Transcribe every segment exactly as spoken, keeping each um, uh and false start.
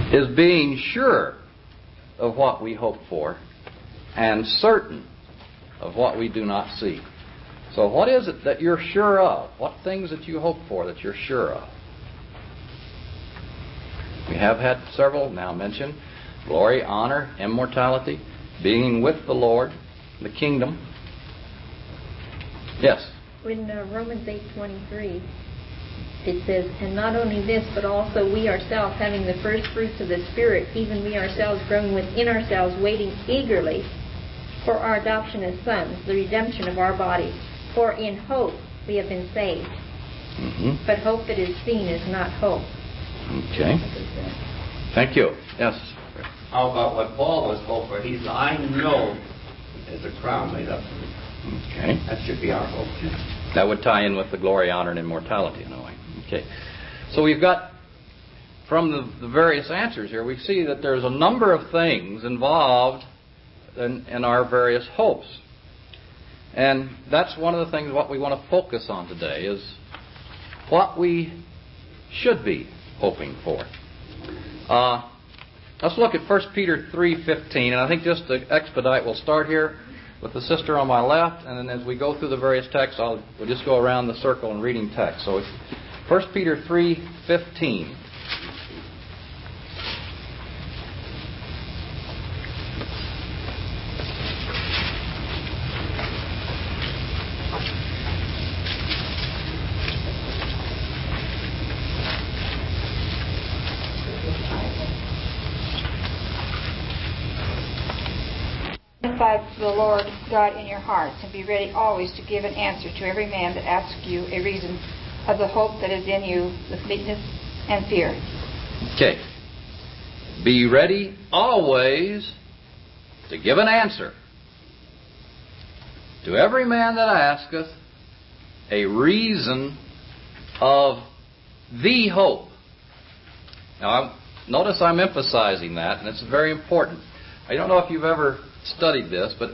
is being sure of what we hope for and certain of what we do not see. So what is it that you're sure of? What things that you hope for that you're sure of? We have had several now mentioned. Glory, honor, immortality, being with the Lord, the kingdom. Yes? In uh, Romans eight twenty-three, it says, and not only this, but also we ourselves, having the first fruits of the Spirit, even we ourselves growing within ourselves, waiting eagerly for our adoption as sons, the redemption of our bodies. For in hope we have been saved. Mm-hmm. But hope that is seen is not hope. Okay. Thank you. Yes. How about what Paul was hoping for? He said, I know there's a crown laid up for me. Okay. That should be our hope too. That would tie in with the glory, honor, and immortality in a way. Okay. So we've got, from the, the various answers here, we see that there's a number of things involved in, in our various hopes. And that's one of the things what we want to focus on today is what we should be hoping for. Uh, let's look at First Peter three fifteen, and I think just to expedite, we'll start here with the sister on my left, and then as we go through the various texts, I'll we'll just go around the circle and reading text. So, First Peter three fifteen. Magnify the Lord God in your hearts, and be ready always to give an answer to every man that asks you a reason of the hope that is in you with meekness and fear. Okay. Be ready always to give an answer to every man that asketh a reason of the hope. Now, I'm, notice I'm emphasizing that, and it's very important. I don't know if you've ever studied this, but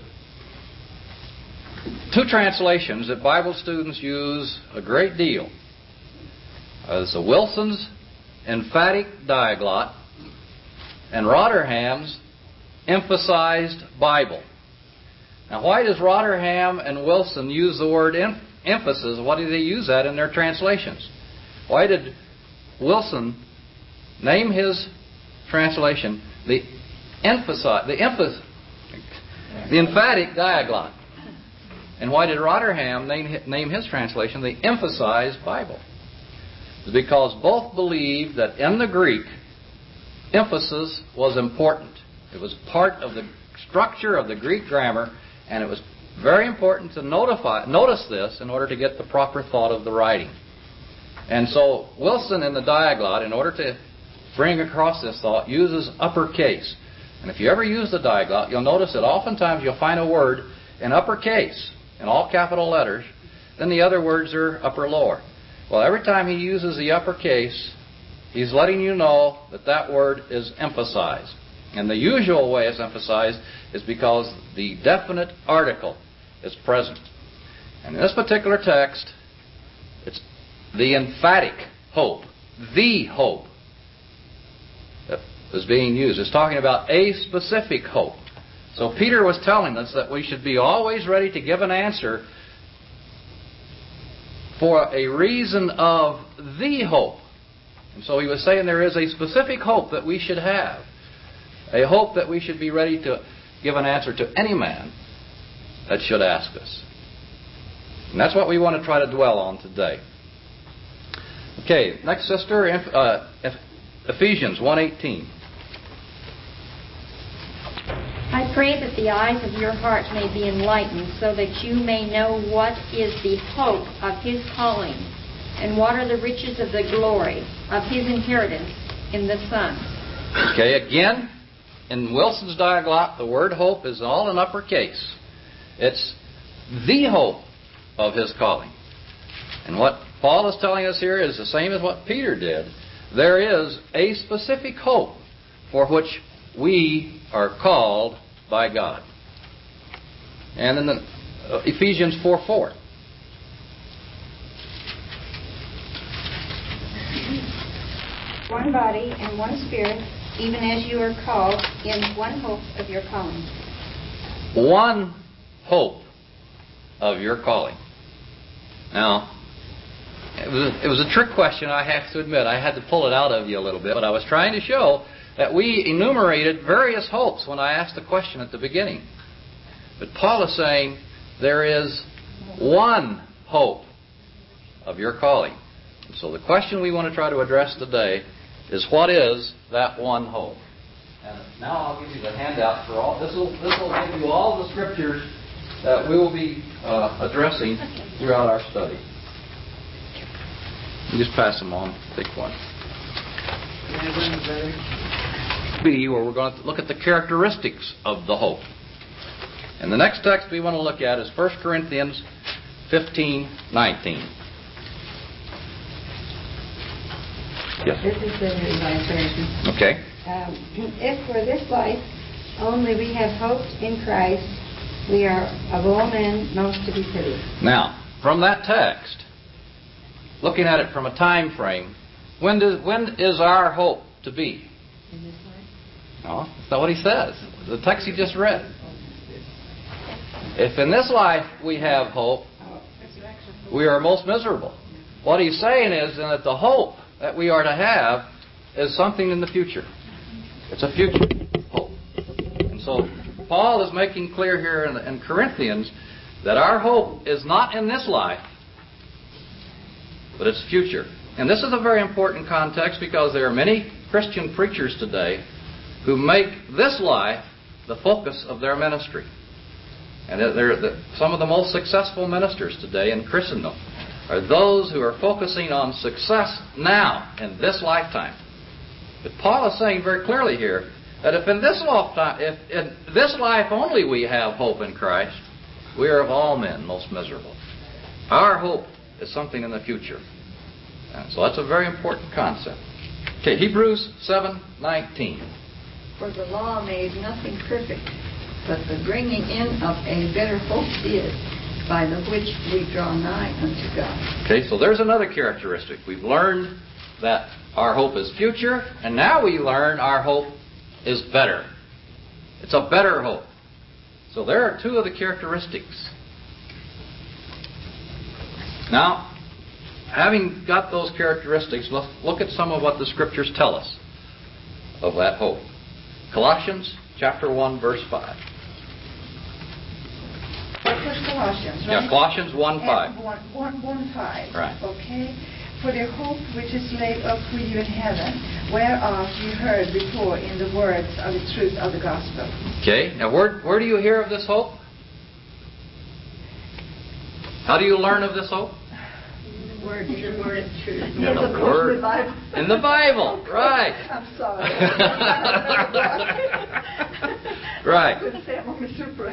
two translations that Bible students use a great deal. Uh, it's the Wilson's Emphatic Diaglott and Rotherham's Emphasized Bible. Now, why does Rotherham and Wilson use the word em- emphasis? Why do they use that in their translations? Why did Wilson name his translation the emphasize the emphasis? The Emphatic Diaglott. And why did Rotherham name, name his translation the Emphasized Bible? It's because both believed that in the Greek, emphasis was important. It was part of the structure of the Greek grammar, and it was very important to notify, notice this in order to get the proper thought of the writing. And so Wilson in the Diaglott, in order to bring across this thought, uses uppercase. And if you ever use the Diaglott, you'll notice that oftentimes you'll find a word in uppercase, in all capital letters, then the other words are upper lower. Well, every time he uses the uppercase, he's letting you know that that word is emphasized. And the usual way it's emphasized is because the definite article is present. And in this particular text, it's the emphatic hope, the hope that is being used. It's talking about a specific hope. So Peter was telling us that we should be always ready to give an answer for a reason of the hope. And so he was saying there is a specific hope that we should have. A hope that we should be ready to give an answer to any man that should ask us. And that's what we want to try to dwell on today. Okay, next sister, uh, Ephesians one eighteen. I pray that the eyes of your heart may be enlightened, so that you may know what is the hope of His calling, and what are the riches of the glory of His inheritance in the Son. Okay, again, in Wilson's Diaglott, the word hope is all in uppercase. It's the hope of His calling. And what Paul is telling us here is the same as what Peter did. There is a specific hope for which we are called by God. And in the, uh, Ephesians four four. one body and one spirit, even as you are called in one hope of your calling. One hope of your calling. Now, it was, a, it was a trick question, I have to admit. I had to pull it out of you a little bit, but I was trying to show that we enumerated various hopes when I asked the question at the beginning. But Paul is saying there is one hope of your calling. And so the question we want to try to address today is, what is that one hope? And now I'll give you the handout for all. This will this will give you all the scriptures that we will be uh, addressing throughout our study. You just pass them on. Pick one. B, where we're going to look at the characteristics of the hope. And the next text we want to look at is First Corinthians fifteen nineteen. Yes. This is the Revised Version. Okay. Um, if for this life only we have hoped in Christ, we are of all men most to be pitied. Now, from that text, looking at it from a time frame, when does when is our hope to be? In this life? No, that's not what he says. The text he just read. If in this life we have hope, we are most miserable. What he's saying is that the hope that we are to have is something in the future. It's a future hope. And so Paul is making clear here in, in Corinthians that our hope is not in this life, but it's future. And this is a very important context because there are many Christian preachers today who make this life the focus of their ministry. And they're the, some of the most successful ministers today in Christendom are those who are focusing on success now in this lifetime. But Paul is saying very clearly here that if in this lifetime, if in this life only we have hope in Christ, we are of all men most miserable. Our hope is something in the future. And so that's a very important concept. Okay, Hebrews seven nineteen. For the law made nothing perfect, but the bringing in of a better hope did, by the which we draw nigh unto God. Okay, so there's another characteristic. We've learned that our hope is future, and now we learn our hope is better. It's a better hope. So there are two of the characteristics. Now, having got those characteristics, let's look at some of what the Scriptures tell us of that hope. Colossians chapter one, verse five. What was Colossians, right? Yeah, Colossians one five. one, one, one five. Right. Okay. For the hope which is laid up for you in heaven, whereof you heard before in the words of the truth of the gospel. Okay. Now, where where do you hear of this hope? How do you learn of this hope? Word, your word is true. In the Word. In the Bible. Right. I'm sorry. Right. I couldn't say I'm only super.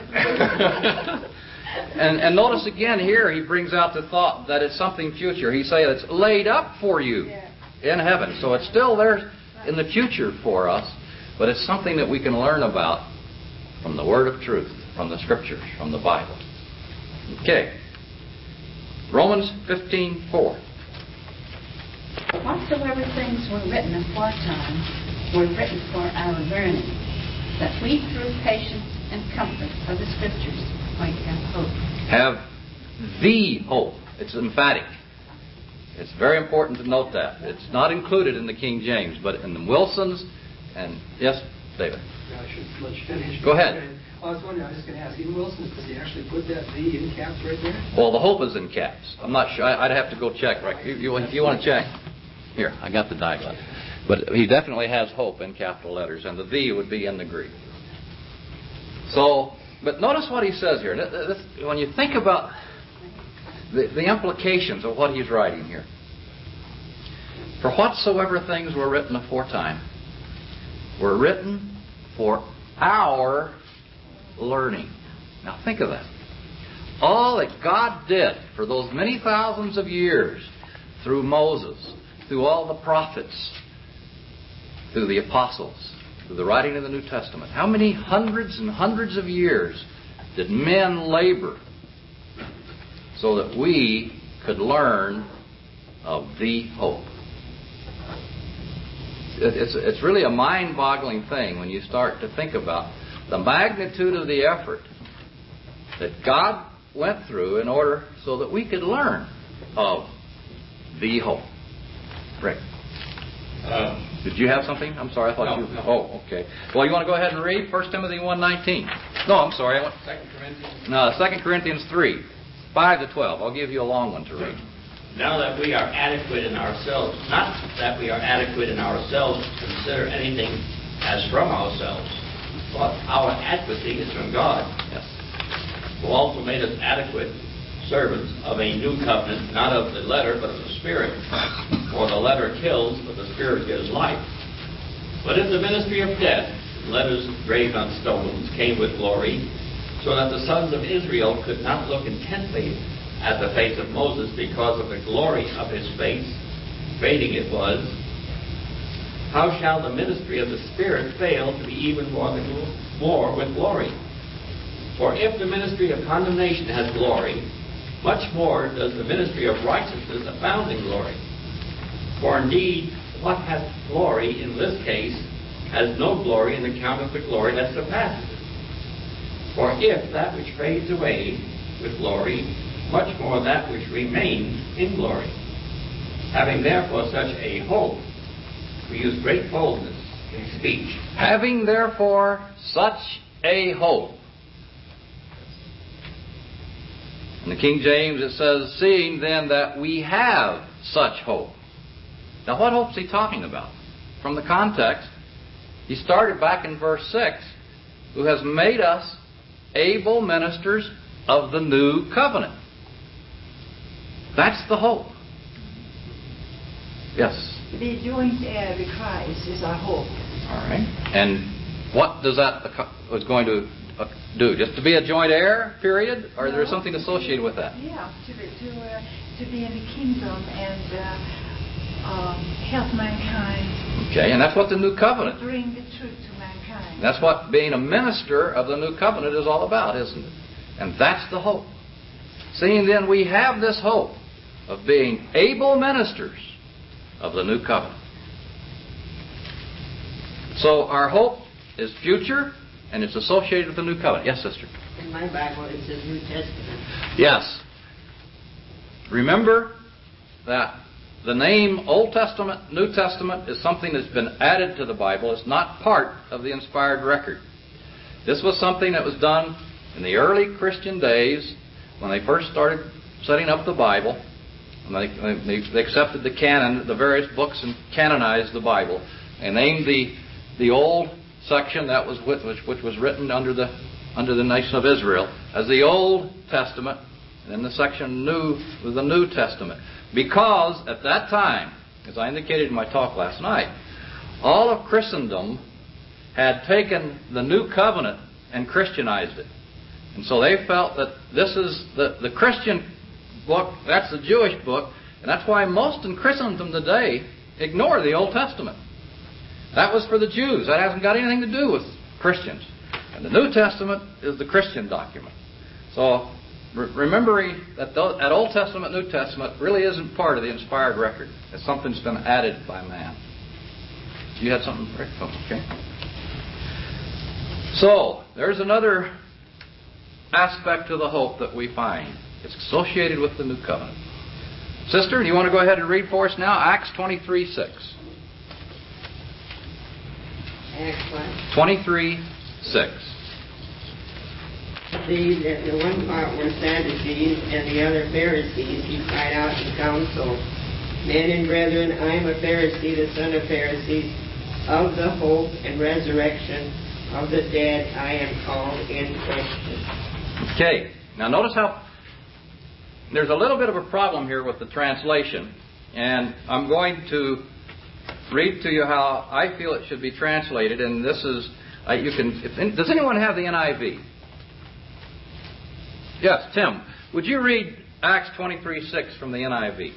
And, and notice again here, he brings out the thought that it's something future. He says it's laid up for you Yeah. in heaven. So it's still there in the future for us, but it's something that we can learn about from the Word of truth, from the Scriptures, from the Bible. Okay. Romans fifteen four. Whatsoever things were written aforetime were written for our learning, that we through patience and comfort of the Scriptures might have hope. Have the hope. It's emphatic. It's very important to note that. It's not included in the King James, but in the Wilsons and... Yes, David? I should let you finish. Go ahead. I was wondering, I was just going to ask, even Wilson, does he actually put that V in caps right there? Well, the hope is in caps. I'm not sure. I'd have to go check. Right? You, you, if you want to check. Here, I got the diagram. But he definitely has hope in capital letters, and the V would be in the Greek. So, but notice what he says here. When you think about the, the implications of what he's writing here. For whatsoever things were written aforetime were written for our learning. Now think of that. All that God did for those many thousands of years through Moses, through all the prophets, through the apostles, through the writing of the New Testament. How many hundreds and hundreds of years did men labor so that we could learn of the hope? it's, it's really a mind-boggling thing when you start to think about the magnitude of the effort that God went through in order so that we could learn of the hope. Rick. Uh, Did you have something? I'm sorry, I thought no, you... no. Oh, okay. Well, you want to go ahead and read First Timothy one nineteen? No, I'm sorry. I went... Second Corinthians. No, Second Corinthians three, five to twelve. I'll give you a long one to read. Now that we are adequate in ourselves, not that we are adequate in ourselves to consider anything as from ourselves, but our adequacy is from God, Yes. who also made us adequate servants of a new covenant, not of the letter, but of the Spirit. For the letter kills, but the Spirit gives life. But if the ministry of death, letters engraved on stones, came with glory, so that the sons of Israel could not look intently at the face of Moses because of the glory of his face, fading it was, how shall the ministry of the Spirit fail to be even more, than, more with glory? For if the ministry of condemnation has glory, much more does the ministry of righteousness abound in glory. For indeed, what hath glory in this case has no glory in account of the glory that surpasses it. For if that which fades away with glory, much more that which remains in glory. Having therefore such a hope, we use great boldness in speech. Having therefore such a hope. In the King James it says, seeing then that we have such hope. Now what hope is he talking about? From the context, he started back in verse six, who has made us able ministers of the new covenant. That's the hope. Yes? To be joint heir with Christ is our hope. All right. And what does that was going to uh, do? Just to be a joint heir, period? Or No, is there something associated with that? Yeah, to be, to, uh, to be in the kingdom and uh, um, help mankind. Okay, and that's what the new covenant. Bring the truth to mankind. That's what being a minister of the new covenant is all about, isn't it? And that's the hope. Seeing then we have this hope of being able ministers of the new covenant. So our hope is future, and it's associated with the new covenant. Yes, sister? In my Bible it says New Testament. Yes. Remember that the name Old Testament, New Testament is something that's been added to the Bible. It's not part of the inspired record. This was something that was done in the early Christian days when they first started setting up the Bible. And they, they, they accepted the canon, the various books, and canonized the Bible, and named the the old section that was with, which, which was written under the under the nation of Israel as the Old Testament, and then the section new was the New Testament, because at that time, as I indicated in my talk last night, all of Christendom had taken the New Covenant and Christianized it, and so they felt that this is the the Christian book, that's the Jewish book, and that's why most in Christendom today ignore the Old Testament. That was for the Jews. That hasn't got anything to do with Christians. And the New Testament is the Christian document. So re- remembering that th- that Old Testament, New Testament really isn't part of the inspired record. It's something that's been added by man. You had something, Rick? Oh, okay. So there's another aspect to the hope that we find. It's associated with the new covenant. Sister, do you want to go ahead and read for us now? Acts twenty-three six. Acts what? twenty-three six. These that the one part were Sadducees and the other Pharisees, he cried out in council, Men and brethren, I am a Pharisee, the son of Pharisees, of the hope and resurrection of the dead I am called in question. Okay. Now notice how there's a little bit of a problem here with the translation, and I'm going to read to you how I feel it should be translated. And this is, uh, you can. If, does anyone have the N I V? Yes, Tim. Would you read Acts twenty-three six from the N I V?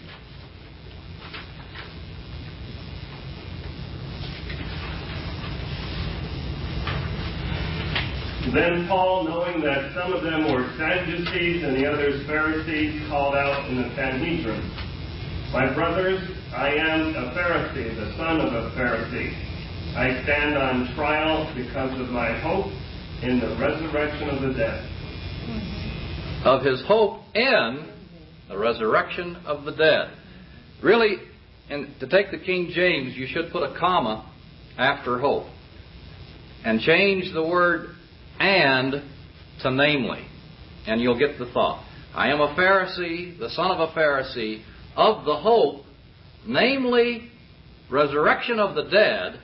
Then Paul, knowing that some of them were Sadducees and the others Pharisees, called out in the Sanhedrin, My brothers, I am a Pharisee, the son of a Pharisee. I stand on trial because of my hope in the resurrection of the dead. Of his hope in the resurrection of the dead. Really, and to take the King James, you should put a comma after hope. And change the word and to namely. And you'll get the thought. I am a Pharisee, the son of a Pharisee, of the hope, namely, resurrection of the dead,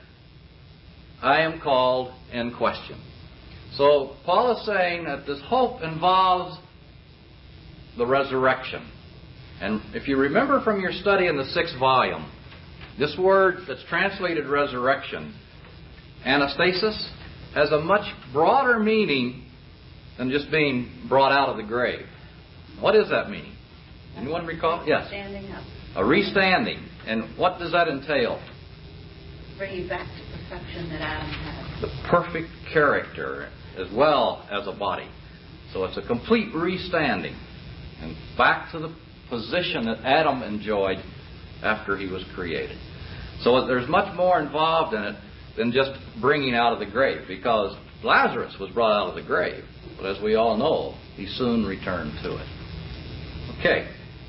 I am called in question. So Paul is saying that this hope involves the resurrection. And if you remember from your study in the sixth volume, this word that's translated resurrection, anastasis, has a much broader meaning than just being brought out of the grave. What is that meaning? Anyone recall? Yes. Standing up. A restanding. And what does that entail? Bring you back to perfection that Adam had. The perfect character as well as a body. So it's a complete restanding. And back to the position that Adam enjoyed after he was created. So there's much more involved in it than just bringing out of the grave. Because Lazarus was brought out of the grave. But as we all know, he soon returned to it. Okay.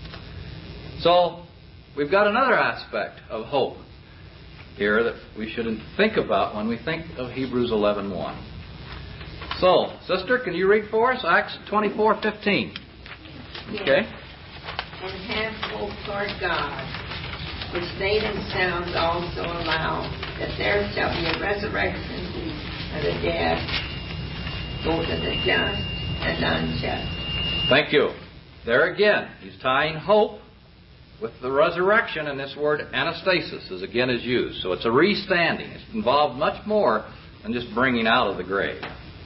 So we've got another aspect of hope here that we should think about when we think of Hebrews eleven one. So, sister, can you read for us Acts twenty-four fifteen? Okay. And have hope toward God, which they themselves also allow, that there shall be a resurrection of the dead, both of the just and unjust. Thank you. There again, he's tying hope with the resurrection, and this word anastasis is again is used. So it's a restanding. It's involved much more than just bringing out of the grave.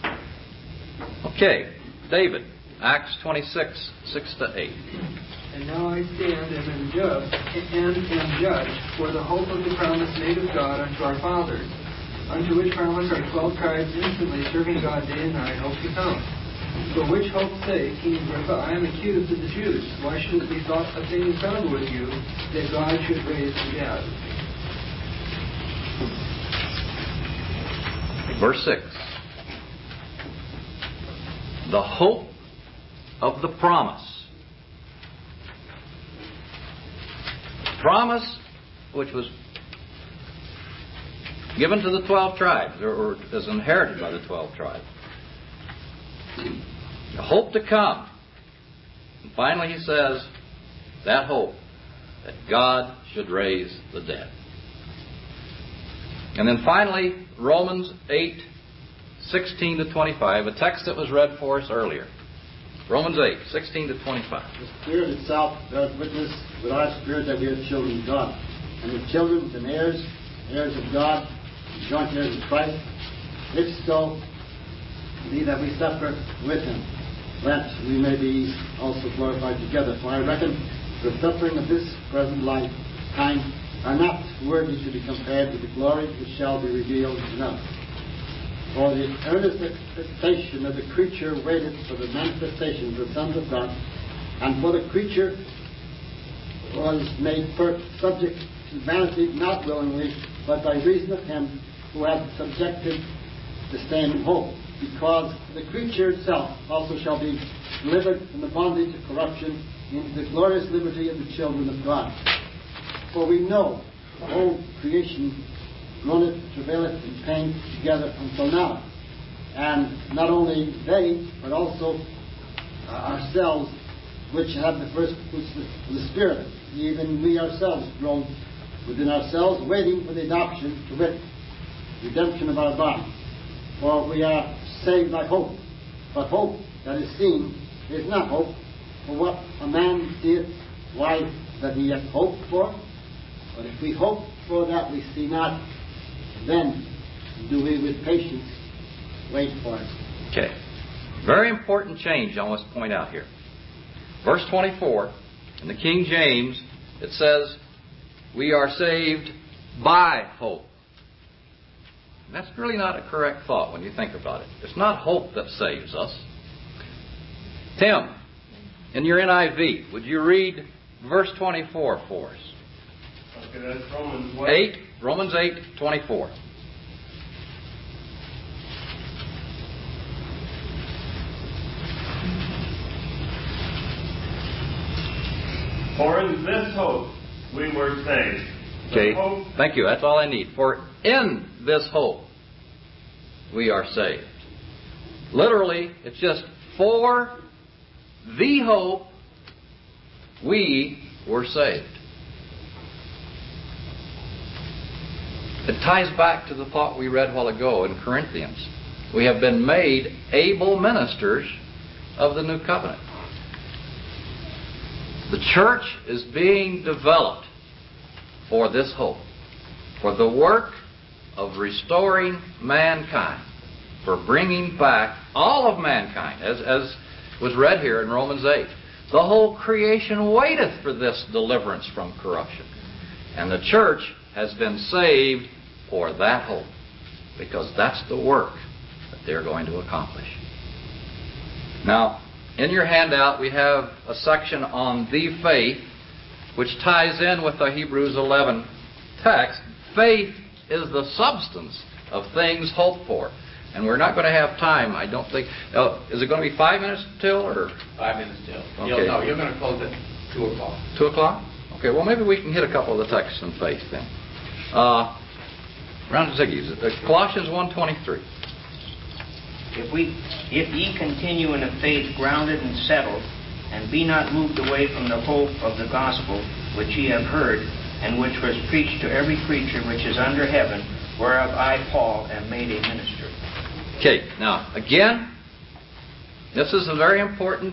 Okay, David, Acts twenty-six, six to eight. And now I stand and am judged, and am judged for the hope of the promise made of God unto our fathers, unto which promise our twelve tribes instantly serving God day and night hope to come. For which hope's sake, King Agrippa, I am accused of the Jews. Why should it be thought a thing is found with you, that God should raise the dead? Verse six. The hope of the promise. Promise which was given to the twelve tribes, or, or is inherited by the twelve tribes. The hope to come. And finally he says, that hope, that God should raise the dead. And then finally, Romans eight, sixteen to twenty-five, a text that was read for us earlier. Romans eight, sixteen to twenty-five. The Spirit itself bears witness with our spirit that we are children of God. And the children and heirs, heirs of God, joint heirs of Christ, if so be that we suffer with him, that we may be also glorified together. For I reckon the suffering of this present life time are not worthy to be compared with the glory which shall be revealed in us. For the earnest expectation of the creature waited for the manifestation of the sons of God, and for the creature was made per- subject to vanity, not willingly, but by reason of him who hath subjected the same hope, because the creature itself also shall be delivered from the bondage of corruption into the glorious liberty of the children of God. For we know the whole creation groaneth, travaileth, in pain together until now. And not only they, but also uh, ourselves, which have the first fruits of the Spirit, even we ourselves groan within ourselves, waiting for the adoption, to wit, redemption of our body. For we are saved by hope. But hope that is seen is not hope. For what a man seeth, why that he hath hoped for? But if we hope for that we see not, then do we with patience wait for it. Okay. Very important change I must point out here. Verse twenty-four, in the King James, it says, we are saved by hope. And that's really not a correct thought when you think about it. It's not hope that saves us. Tim, in your N I V, would you read verse twenty-four for us? Okay, that's Romans what? eight, Romans eight, twenty-four. For in this hope we were saved. The Okay, hope thank you. That's all I need. For in this hope we are saved. Literally, it's just for the hope we were saved. It ties back to the thought we read a while ago in Corinthians. We have been made able ministers of the new covenant. The church is being developed for this hope, for the work of restoring mankind, for bringing back all of mankind, as, as was read here in Romans eight. The whole creation waiteth for this deliverance from corruption. And the church has been saved for that hope, because that's the work that they're going to accomplish. Now, in your handout, we have a section on the faith, which ties in with the Hebrews eleven text. Faith is the substance of things hoped for. And we're not going to have time, I don't think. Uh, is it going to be five minutes till? Or? Five minutes till. Okay. You'll, no, you're going to close at two o'clock. Two o'clock? Okay, well, maybe we can hit a couple of the texts on faith then. Uh, round of ziggies. Uh, Colossians one twenty-three. If we, if ye continue in a faith grounded and settled, and be not moved away from the hope of the gospel which ye have heard, and which was preached to every creature which is under heaven, whereof I, Paul, am made a minister. Okay, now, again, this is a very important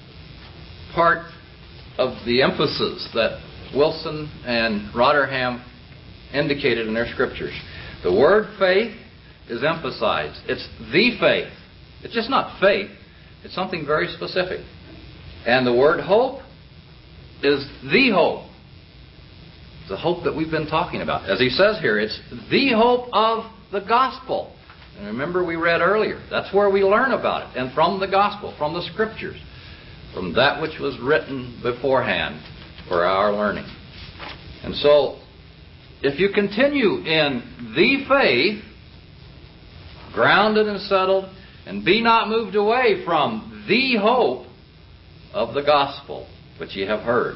part of the emphasis that Wilson and Rotherham indicated in their scriptures. The word faith is emphasized. It's the faith. It's just not faith. It's something very specific. And the word hope is the hope. It's the hope that we've been talking about. As he says here, it's the hope of the gospel. And remember we read earlier, that's where we learn about it. And from the gospel, from the scriptures, from that which was written beforehand for our learning. And so, if you continue in the faith, grounded and settled, and be not moved away from the hope of the gospel which ye have heard.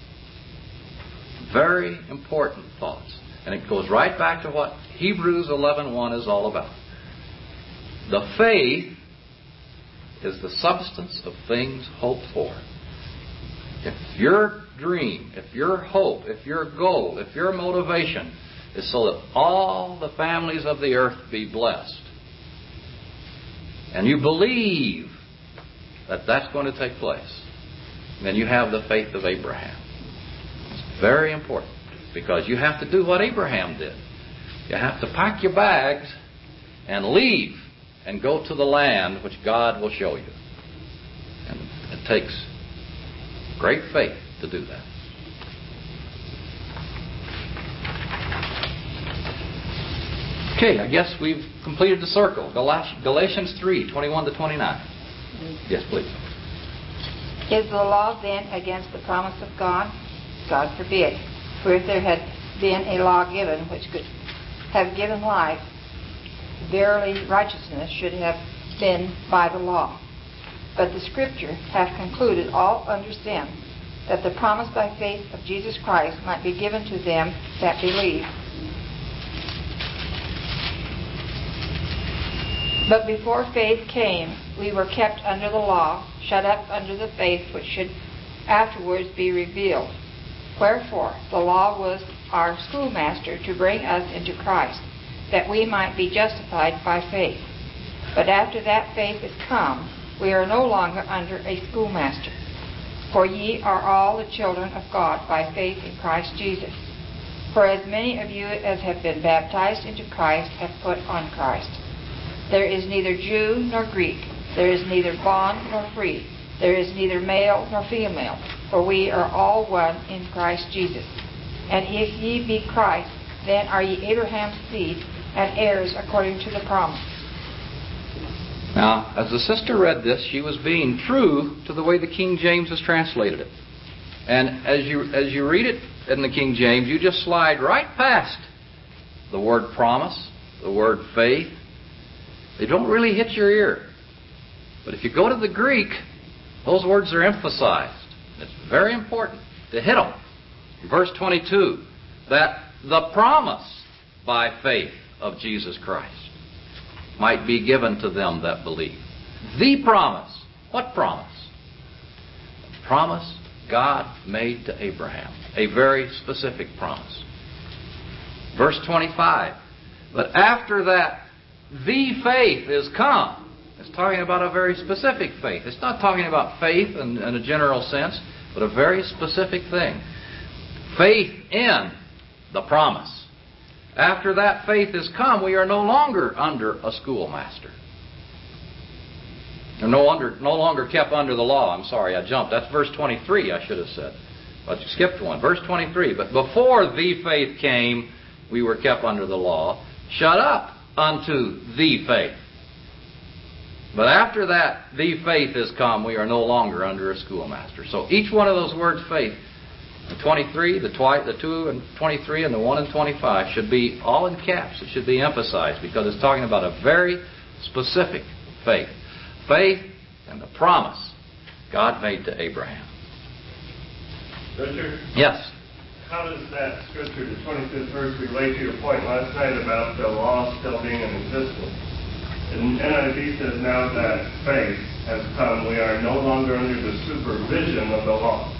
Very important thoughts. And it goes right back to what Hebrews eleven one is all about. The faith is the substance of things hoped for. If your dream, if your hope, if your goal, if your motivation is so that all the families of the earth be blessed, and you believe that that's going to take place, then you have the faith of Abraham. It's very important, because you have to do what Abraham did. You have to pack your bags and leave and go to the land which God will show you. And it takes great faith to do that. Okay, I guess we've completed the circle. Galatians three, twenty-one to twenty-nine. Yes, please. Is the law then against the promise of God? God forbid. For if there had been a law given which could have given life, verily righteousness should have been by the law. But the Scripture hath concluded all under sin, that the promise by faith of Jesus Christ might be given to them that believe. But before faith came, we were kept under the law, shut up under the faith which should afterwards be revealed. Wherefore, the law was our schoolmaster to bring us into Christ, that we might be justified by faith. But after that faith is come, we are no longer under a schoolmaster. For ye are all the children of God by faith in Christ Jesus. For as many of you as have been baptized into Christ have put on Christ. There is neither Jew nor Greek. There is neither bond nor free. There is neither male nor female. For we are all one in Christ Jesus. And if ye be Christ, then are ye Abraham's seed and heirs according to the promise. Now, as the sister read this, she was being true to the way the King James has translated it. And as you as you read it in the King James, you just slide right past the word promise, the word faith. They don't really hit your ear. But if you go to the Greek, those words are emphasized. It's very important to hit them. Verse twenty-two, that the promise by faith of Jesus Christ might be given to them that believe. The promise. What promise? The promise God made to Abraham. A very specific promise. Verse twenty-five, but after that, the faith is come. It's talking about a very specific faith. It's not talking about faith in, in a general sense, but a very specific thing. Faith in the promise. After that faith is come, we are no longer under a schoolmaster. Or no, under, no longer kept under the law. I'm sorry, I jumped. That's verse twenty-three, I should have said. But you skipped one. Verse twenty-three, but before the faith came, we were kept under the law, shut up unto the faith. But after that, the faith is come, we are no longer under a schoolmaster. So each one of those words, faith, the twenty-three, the, twi- the two and twenty-three, and the one and twenty-five, should be all in caps. It should be emphasized because it's talking about a very specific faith. Faith and the promise God made to Abraham. Richard? Yes. How does that scripture, the twenty-fifth verse, relate to your point last night about the law still being in existence? And N I V says now that faith has come, we are no longer under the supervision of the law.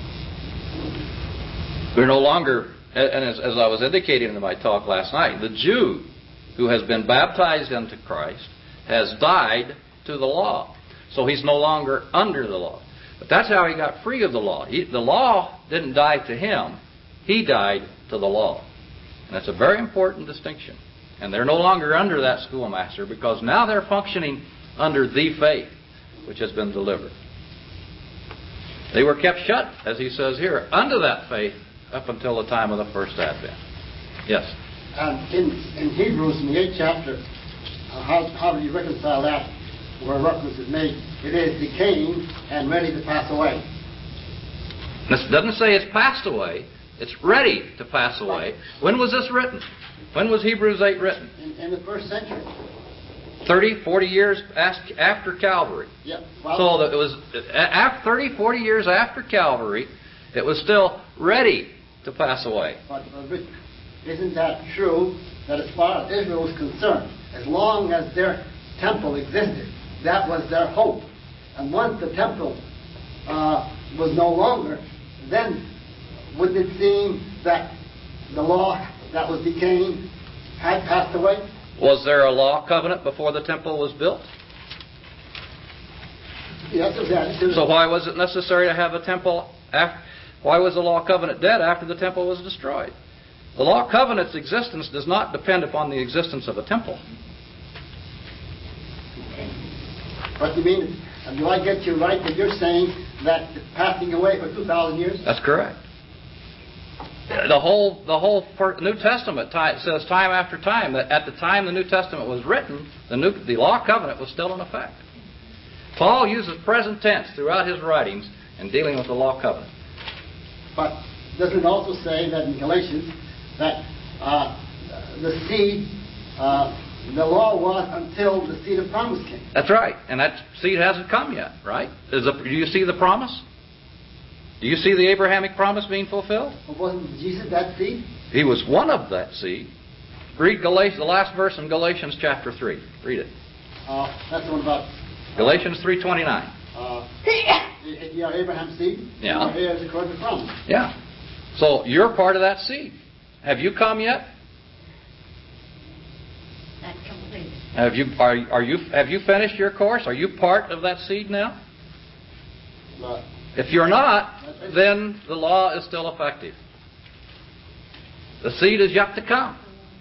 We're no longer, and as, as I was indicating in my talk last night, the Jew who has been baptized into Christ has died to the law. So he's no longer under the law. But that's how he got free of the law. He, the law didn't die to him. He died to the law. And that's a very important distinction. And they're no longer under that schoolmaster because now they're functioning under the faith which has been delivered. They were kept shut, as he says here, under that faith up until the time of the first advent. Yes? Um, in, in Hebrews, in the eighth chapter, uh, how, how do you reconcile that where reference is made? It is decaying and ready to pass away. This doesn't say it's passed away. It's ready to pass away. When was this written? When was Hebrews eight written? In, in the first century. thirty, forty years after Calvary. Yeah. Well, so it was after thirty, forty years after Calvary, it was still ready to pass away. But, but isn't that true that as far as Israel was concerned, as long as their temple existed, that was their hope. And once the temple uh, was no longer, then wouldn't it seem that the law that was decaying had passed away? Was there a law covenant before the temple was built? Yes, exactly. So why was it necessary to have a temple? After, why was the law covenant dead after the temple was destroyed? The law covenant's existence does not depend upon the existence of a temple. What do you mean? Do I get you right that you're saying that it's passing away for two thousand years? That's correct. The whole the whole New Testament says time after time that at the time the New Testament was written, the new, the law covenant was still in effect. Paul uses present tense throughout his writings in dealing with the law covenant. But doesn't it also say that in Galatians that uh, the seed, uh, the law was until the seed of promise came? That's right, and that seed hasn't come yet, right? Is the, do you see the promise? Do you see the Abrahamic promise being fulfilled? Well, wasn't Jesus that seed? He was one of that seed. Read Galatians, the last verse in Galatians chapter three. Read it. Uh, that's the one about... Galatians three twenty-nine. Uh, you are Abraham's seed. Yeah. You are heirs according to promise. Yeah. So you're part of that seed. Have you come yet? Not complete. Have you are are you have you finished your course? Are you part of that seed now? No. If you're not, then the law is still effective. The seed is yet to come.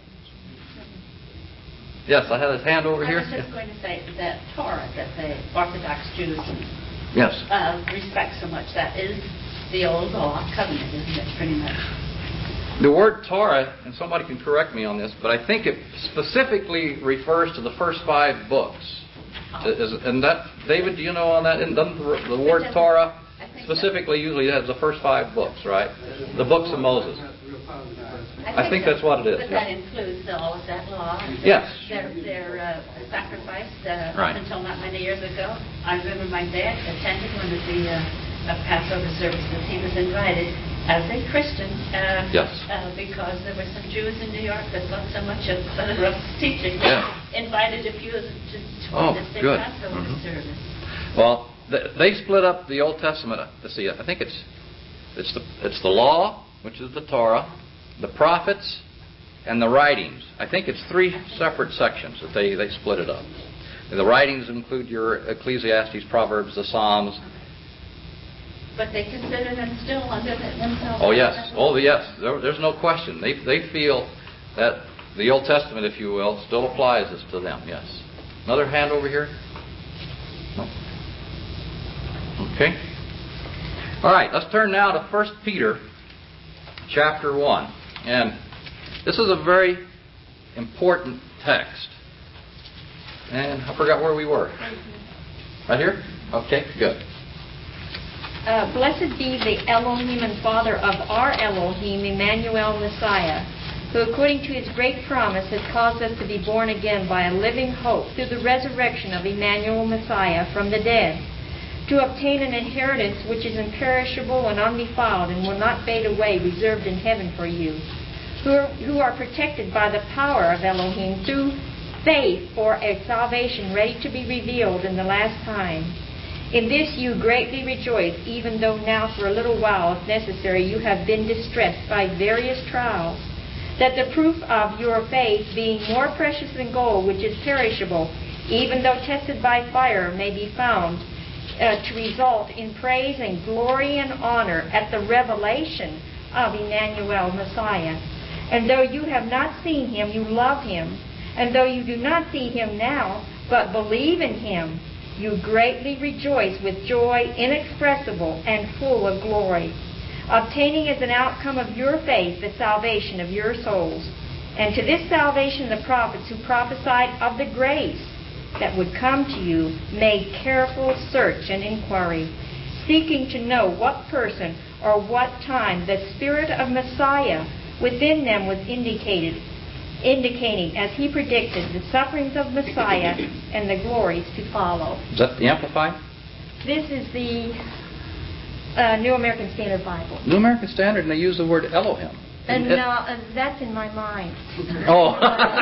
Yes, I had his hand over I here. was just Yeah. going to say that Torah that the Orthodox Jews Yes. uh, respect so much, that is the old law covenant, isn't it, pretty much? The word Torah, and somebody can correct me on this, but I think it specifically refers to the first five books. Is, and that, David, do you know on that? And doesn't the, the word Torah specifically usually has the first five books, right? The books of Moses. I think that's what it is. But that includes all of that law. Yes. Their, their uh, sacrifice uh, Right. up until not many years ago. I remember my dad attended one of the uh, Passover services. He was invited as a Christian uh, Yes. uh, because there were some Jews in New York that thought so much of Brother Ruff's teaching. Yeah. Invited a few to, to Oh, this big good. Passover Mhm. service. Well, th- they split up the Old Testament. Let's see. I think it's it's the it's the law, which is the Torah, the prophets, and the writings. I think it's three separate sections that they, they split it up. And the writings include your Ecclesiastes, Proverbs, the Psalms. But they consider them still under the, themselves. Oh yes, oh yes. There, there's no question. They they feel that the Old Testament, if you will, still applies this to them. Yes. Another hand over here. No. Okay. All right. Let's turn now to First Peter, chapter one, and this is a very important text. And I forgot where we were. Right here? Okay, good. Uh, blessed be the Elohim and Father of our Elohim, Emmanuel Messiah, who according to his great promise has caused us to be born again by a living hope through the resurrection of Emmanuel Messiah from the dead, to obtain an inheritance which is imperishable and undefiled and will not fade away, reserved in heaven for you, who are, who are protected by the power of Elohim through faith for a salvation ready to be revealed in the last time. In this you greatly rejoice, even though now for a little while, if necessary, you have been distressed by various trials, that the proof of your faith, being more precious than gold, which is perishable, even though tested by fire, may be found uh, to result in praise and glory and honor at the revelation of Emmanuel Messiah. And though you have not seen him, you love him. And though you do not see him now, but believe in him, you greatly rejoice with joy inexpressible and full of glory, obtaining as an outcome of your faith the salvation of your souls. And to this salvation the prophets who prophesied of the grace that would come to you made careful search and inquiry, seeking to know what person or what time the Spirit of Messiah within them was indicated, indicating, as he predicted, the sufferings of Messiah and the glories to follow. Is that the Amplified? This is the uh, New American Standard Bible. New American Standard, and they use the word Elohim. And It- no, uh, that's in my mind. Oh.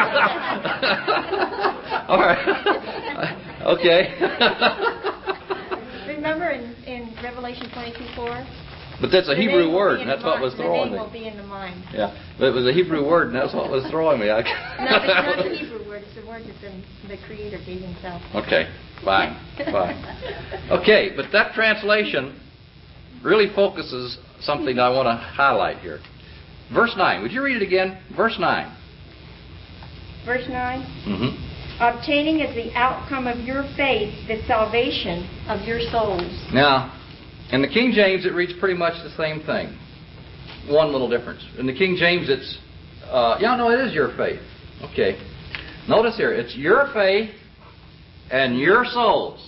All right. Okay. Remember in, in Revelation twenty-two four? But that's a The Hebrew name will word, be and in that's the what mind. was throwing The me. name will be in the mind. Yeah, but it was a Hebrew word, and that's what was throwing me. I... No, it's not the Hebrew word. It's the word that the, the Creator gave himself. Okay, fine, fine. Okay, but that translation really focuses something I want to highlight here. Verse nine. Would you read it again? Verse nine. Verse nine. Mm-hmm. Obtaining as the outcome of your faith the salvation of your souls. Now, in the King James, it reads pretty much the same thing. One little difference. In the King James, it's, uh, yeah, no, it is your faith. Okay. Notice here, it's your faith and your souls.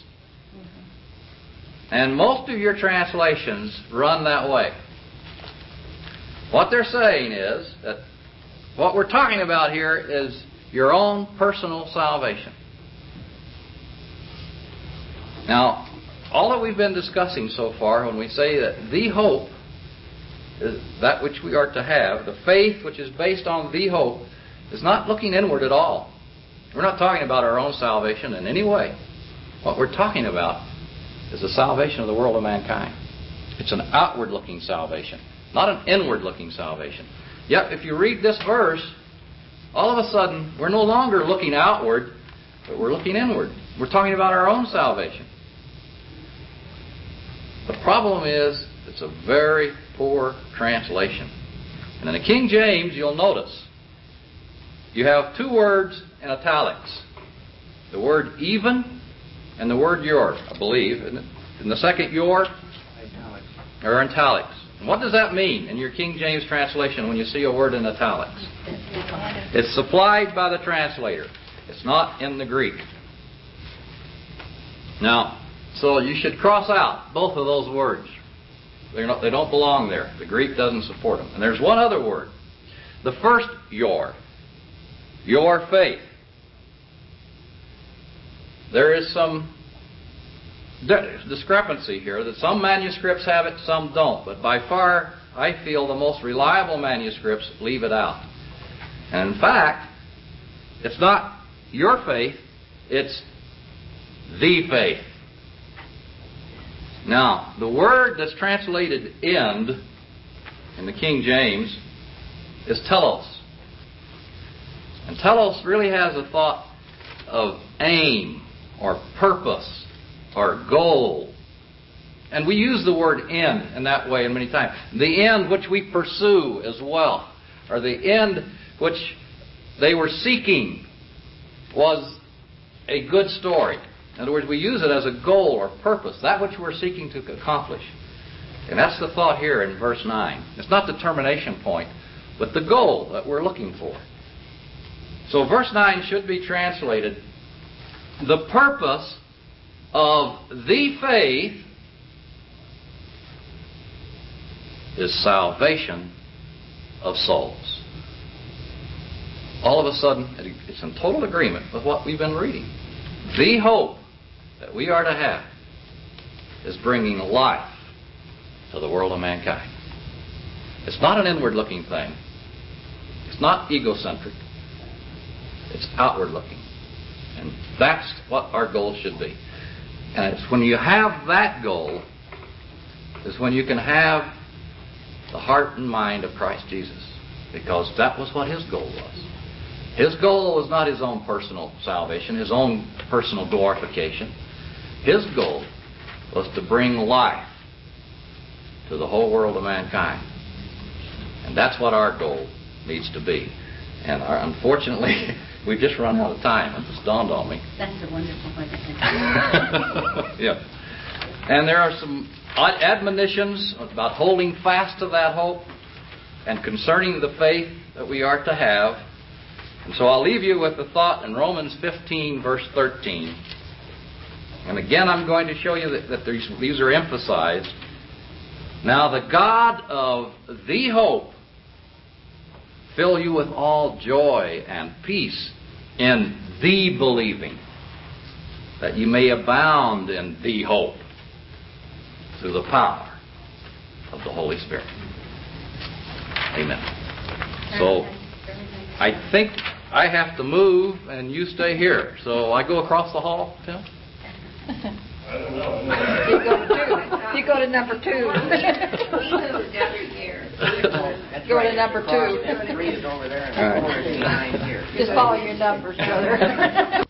And most of your translations run that way. What they're saying is that what we're talking about here is your own personal salvation. Now, all that we've been discussing so far, when we say that the hope is that which we are to have, the faith which is based on the hope, is not looking inward at all. We're not talking about our own salvation in any way. What we're talking about is the salvation of the world of mankind. It's an outward-looking salvation, not an inward-looking salvation. Yet, if you read this verse, all of a sudden, we're no longer looking outward, but we're looking inward. We're talking about our own salvation. The problem is, it's a very poor translation. And in the King James, you'll notice, you have two words in italics. The word even and the word your, I believe. And the second your are in italics. And what does that mean in your King James translation when you see a word in italics? It's supplied by the translator. It's not in the Greek. Now, so you should cross out both of those words. They're not, they don't belong there. The Greek doesn't support them. And there's one other word. the first your. Your faith. There is some discrepancy here that some manuscripts have it, some don't. But by far, I feel the most reliable manuscripts leave it out. And in fact, it's not your faith, it's the faith. Now, the word that's translated end in the King James is telos. And telos really has a thought of aim or purpose or goal. And we use the word end in that way many times. The end which we pursue as well, or the end which they were seeking, was a good story. In other words, we use it as a goal or purpose, that which we're seeking to accomplish. And that's the thought here in verse nine. It's not the termination point, but the goal that we're looking for. So verse nine should be translated, the purpose of the faith is salvation of souls. All of a sudden, it's in total agreement with what we've been reading. The hope that we are to have is bringing life to the world of mankind. It's not an inward-looking thing. It's not egocentric. It's outward-looking. And that's what our goal should be. And it's when you have that goal is when you can have the heart and mind of Christ Jesus. Because that was what His goal was. His goal was not His own personal salvation, His own personal glorification. His goal was to bring life to the whole world of mankind. And that's what our goal needs to be. And our, unfortunately, we've just run out of time. It just dawned on me. That's a wonderful way to think. Yeah. And there are some admonitions about holding fast to that hope and concerning the faith that we are to have. And so I'll leave you with the thought in Romans fifteen, verse thirteen. And again, I'm going to show you that, that these, these are emphasized. Now the God of the hope fill you with all joy and peace in the believing, that you may abound in the hope through the power of the Holy Spirit. Amen. So, I think I have to move and you stay here. So I go across the hall, Tim? I don't know. You go to two. You go to number two. We moved every year. Go to number two. Three is over there and All right. four is behind here. Just follow your numbers, brother.